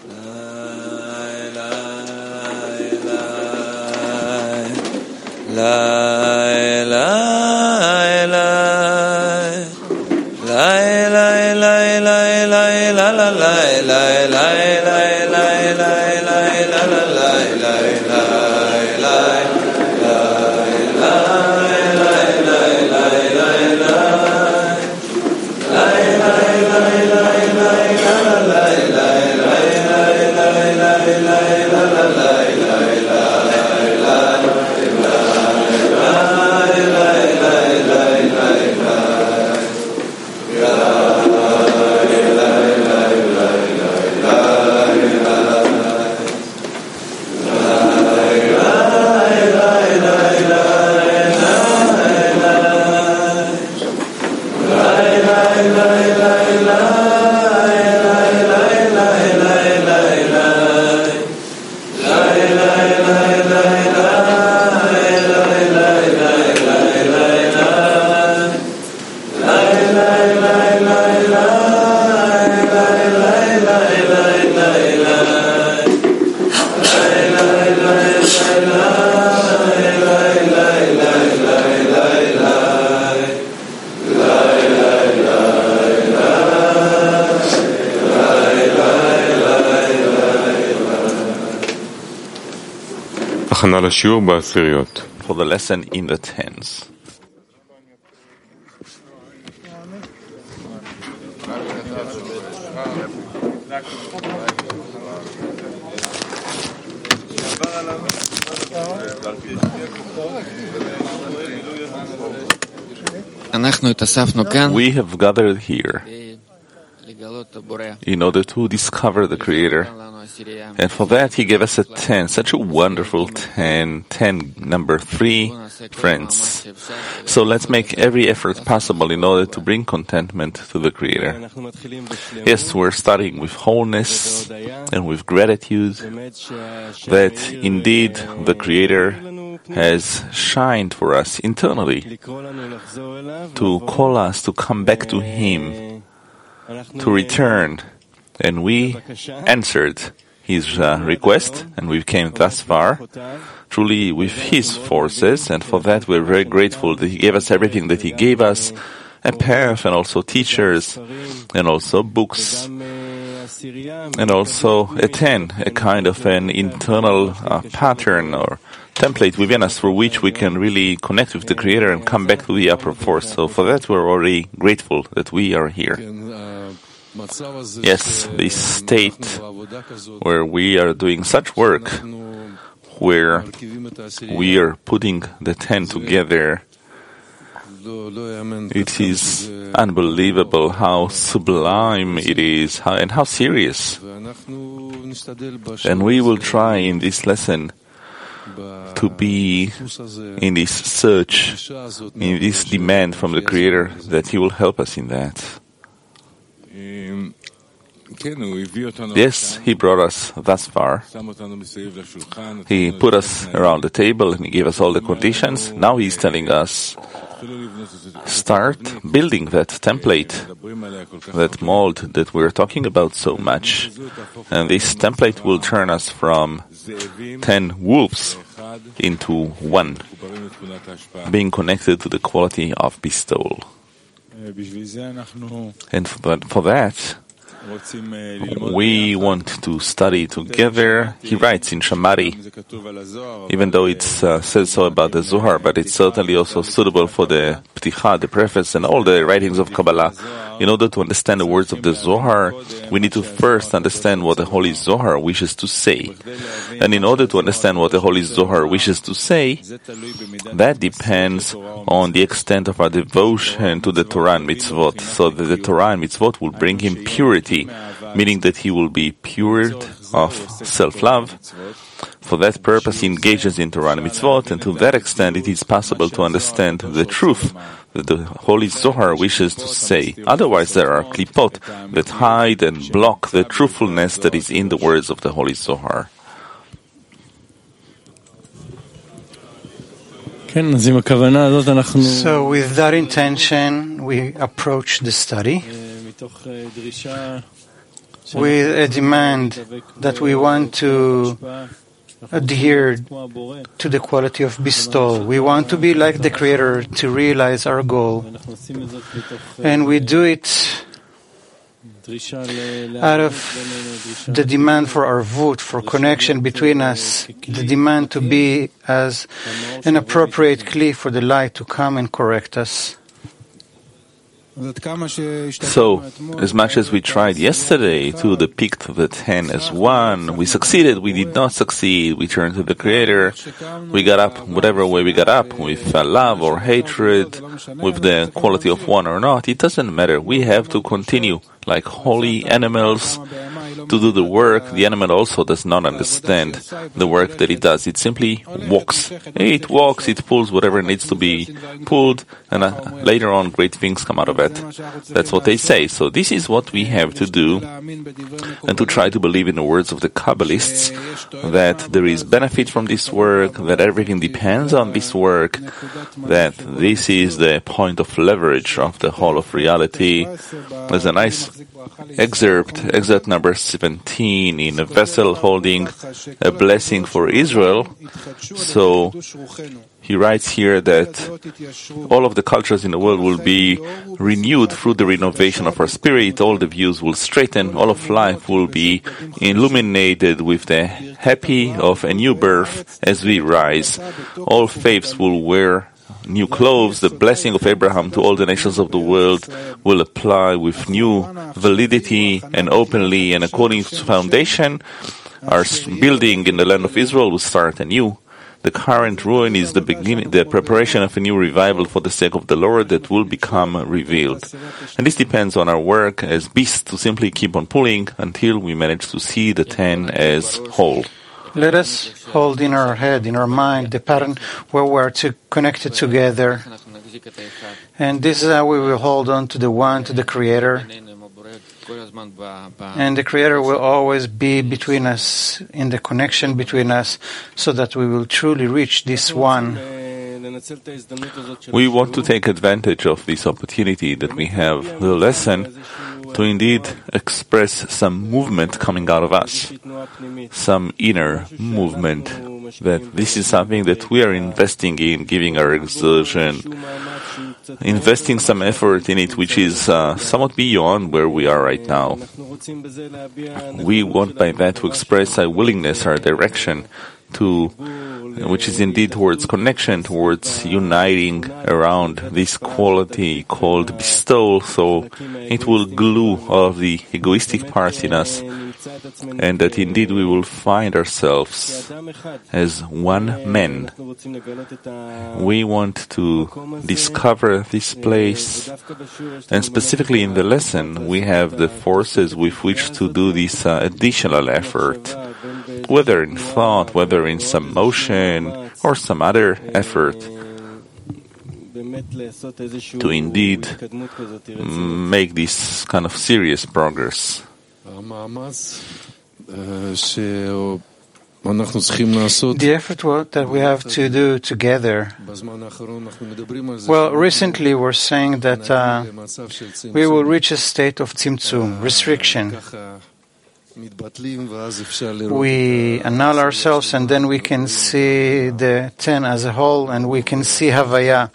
For the lesson in the tens. We have gathered here in order to discover the Creator. And for that, He gave us a 10, such a wonderful 10, number 3 friends. So let's make every effort possible in order to bring contentment to the Creator. Yes, we're starting with wholeness and with gratitude that indeed the Creator has shined for us internally to call us to come back to Him, to return. And we answered His request, and we came thus far, truly with His forces, and for that we're very grateful that He gave us everything that He gave us, a path, and also teachers, and also books, and also a 10, a kind of an internal pattern or template within us through which we can really connect with the Creator and come back to the upper force. So for that we're already grateful that we are here. Yes, this state where we are doing such work, where we are putting the 10 together, it is unbelievable how sublime it is and how serious. And we will try in this lesson to be in this search, in this demand from the Creator, that He will help us in that. Yes, He brought us thus far. He put us around the table and He gave us all the conditions. Now He's telling us, start building that template, that mold that we're talking about so much. And this template will turn us from 10 wolves into one, being connected to the quality of bestowal. And for that, we want to study together. He writes in Shamari, even though it says so about the Zohar, but it's certainly also suitable for the Pticha, the preface, and all the writings of Kabbalah. In order to understand the words of the Zohar, we need to first understand what the Holy Zohar wishes to say. And in order to understand what the Holy Zohar wishes to say, that depends on the extent of our devotion to the Torah and Mitzvot, so that the Torah and Mitzvot will bring him purity, meaning that he will be pured of self-love. For that purpose, he engages in Torah and Mitzvot, and to that extent it is possible to understand the truth that the Holy Zohar wishes to say. Otherwise, there are klipot that hide and block the truthfulness that is in the words of the Holy Zohar. So with that intention, we approach the study with a demand that we want to adhere to the quality of bestowal. We want to be like the Creator to realize our goal. And we do it out of the demand for arvut, for connection between us, the demand to be as an appropriate kli for the light to come and correct us. So, as much as we tried yesterday to depict the 10 as one, we succeeded, we did not succeed, we turned to the Creator, we got up whatever way we got up, with love or hatred, with the quality of one or not, it doesn't matter. We have to continue like holy animals to do the work. The animal also does not understand the work that it does. It simply walks. It walks, it pulls whatever needs to be pulled, and later on great things come out of it. That's what they say. So this is what we have to do, and to try to believe in the words of the Kabbalists, that there is benefit from this work, that everything depends on this work, that this is the point of leverage of the whole of reality. There's a nice excerpt number 17, in a vessel holding a blessing for Israel. So he writes here that all of the cultures in the world will be renewed through the renovation of our spirit. All the views will straighten. All of life will be illuminated with the happy of a new birth as we rise. All faiths will wear new clothes. The blessing of Abraham to all the nations of the world will apply with new validity and openly, and according to foundation, our building in the land of Israel will start anew. The current ruin is the beginning, the preparation of a new revival for the sake of the Lord that will become revealed. And this depends on our work as beasts to simply keep on pulling until we manage to see the 10 as whole. Let us hold in our head, in our mind, the pattern where we are connected together. And this is how we will hold on to the one, to the Creator. And the Creator will always be between us, in the connection between us, so that we will truly reach this one. We want to take advantage of this opportunity that we have, the lesson, to indeed express some movement coming out of us, some inner movement, that this is something that we are investing in, giving our exertion, investing some effort in it, which is somewhat beyond where we are right now. We want by that to express our willingness, our direction, which is indeed towards connection, towards uniting around this quality called bestowal, so it will glue all of the egoistic parts in us, and that indeed we will find ourselves as one man. We want to discover this place, and specifically in the lesson we have the forces with which to do this additional effort, whether in thought, whether in some motion, or some other effort, to indeed make this kind of serious progress. The effort that we have to do together. Well, recently we're saying that we will reach a state of tzimtzum, restriction. We annul ourselves, and then we can see the 10 as a whole, and we can see Havaya.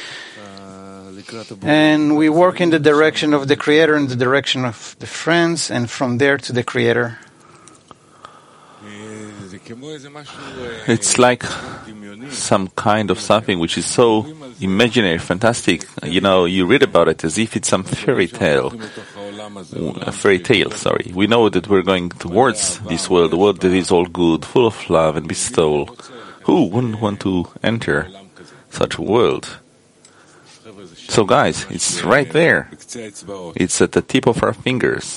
And we work in the direction of the Creator, in the direction of the friends, and from there to the Creator. It's like some kind of something which is so imaginary, fantastic. You know, you read about it as if it's some fairy tale. We know that we're going towards this world, a world that is all good, full of love and bestowal. Who wouldn't want to enter such a world? So guys, it's right there. It's at the tip of our fingers.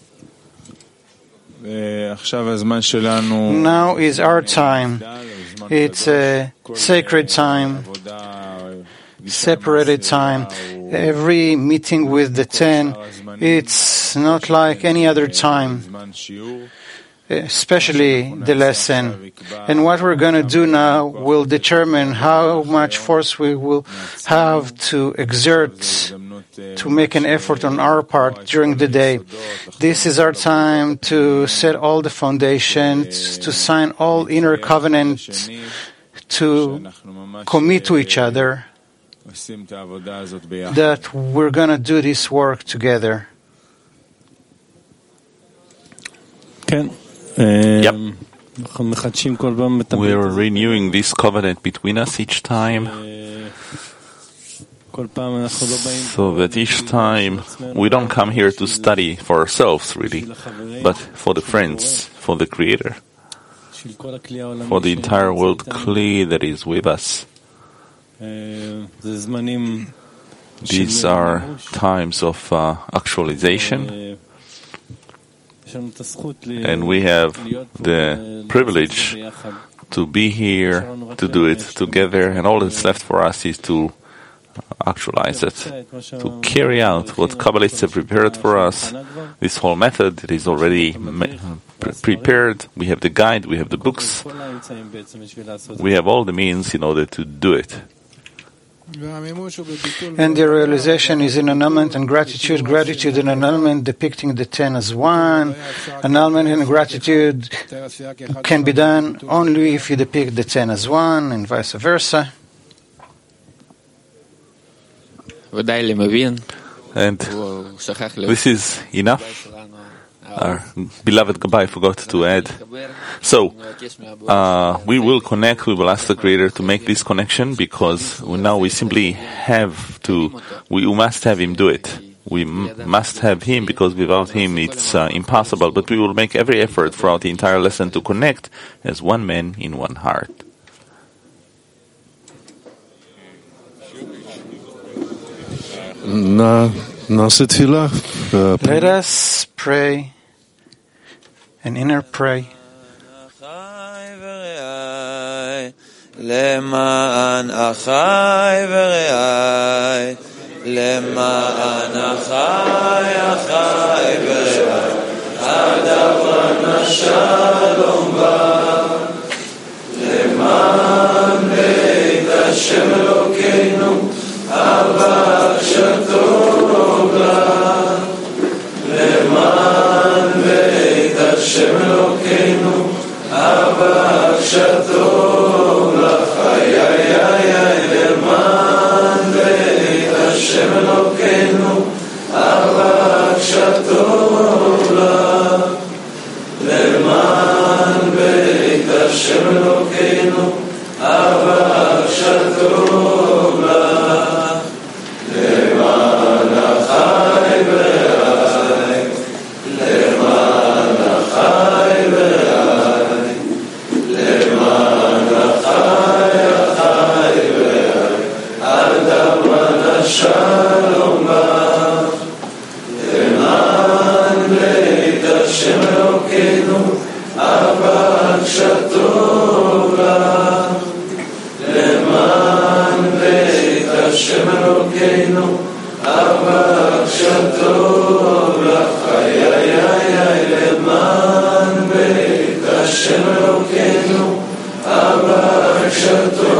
Now is our time. It's a sacred time, separated time. Every meeting with the 10, it's not like any other time. especially the lesson. And what we're going to do now will determine how much force we will have to exert to make an effort on our part during the day. This is our time to set all the foundations, to sign all inner covenants, to commit to each other that we're going to do this work together. Yep. We are renewing this covenant between us each time, so that each time we don't come here to study for ourselves, really, but for the friends, for the Creator, for the entire world Kli that is with us. These are times of actualization, and we have the privilege to be here, to do it together, and all that's left for us is to actualize it, to carry out what Kabbalists have prepared for us. This whole method that is already prepared. We have the guide, we have the books, we have all the means in order to do it. And the realization is in annulment and gratitude. Gratitude and annulment depicting the 10 as one. Annulment and gratitude can be done only if you depict the 10 as one, and vice versa. And this is enough. Our beloved Gabbai forgot to add. So, we will connect, we will ask the Creator to make this connection, because now we simply have to, we must have Him do it. We must have Him, because without Him it's impossible. But we will make every effort throughout the entire lesson to connect as one man in one heart. Let us pray an inner pray. למען אחי ורעי, למען אחי ורעי, עד אברהם השלום בא, למען בית השם אלוקינו, אבא שטוב לה, למען בית השם אלוקינו, אבא שטוב לה, למען בית השם אלוקינו, אבא שטוב לה, למען בית השם אלוקינו, אבא שטוב לה, למען אחי ורעי, למען אחי ורעי, למען אחי ורעי, עד אברהם השלום בא, למען בית השם אלוקינו, אבא שטוב לה, למען בית השם אלוקינו, אבא שטוב לה, למען בית השם אלוקינו, אבא שטוב